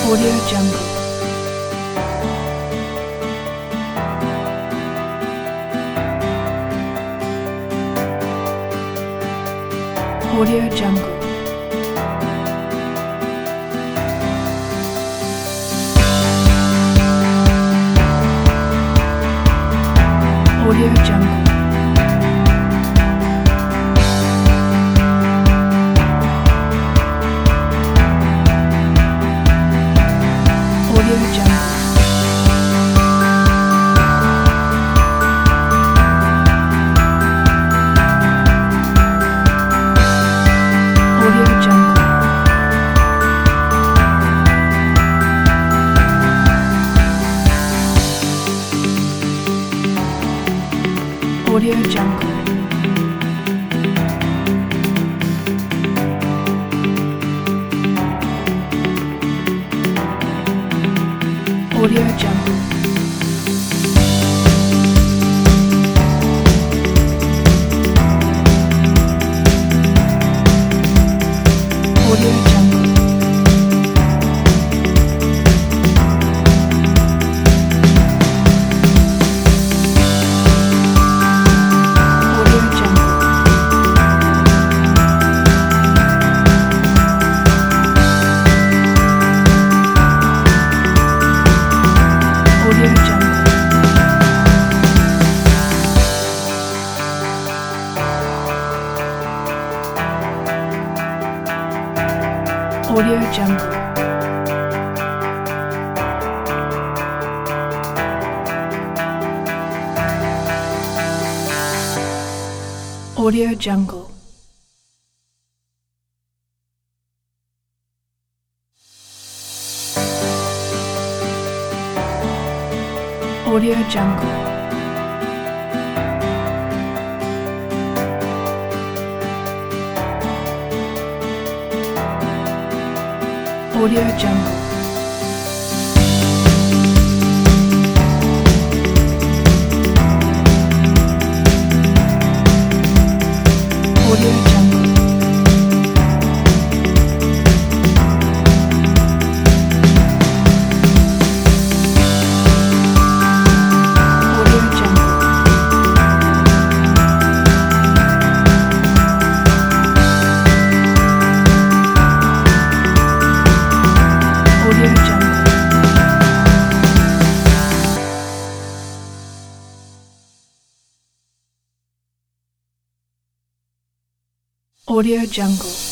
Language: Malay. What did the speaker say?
Audio Jungle. Audio Jungle. Audio Jungle. Audio Jungle. Audio Jungle. Audio Jungle. Audio Jungle. Audio Jungle. Audio Jungle. Audio Jungle. Audio Jungle. Audio Jungle. Audio Jungle. Audio Jungle. Audio Jungle. Audio Jungle. Audio Jungle. Audio Jungle.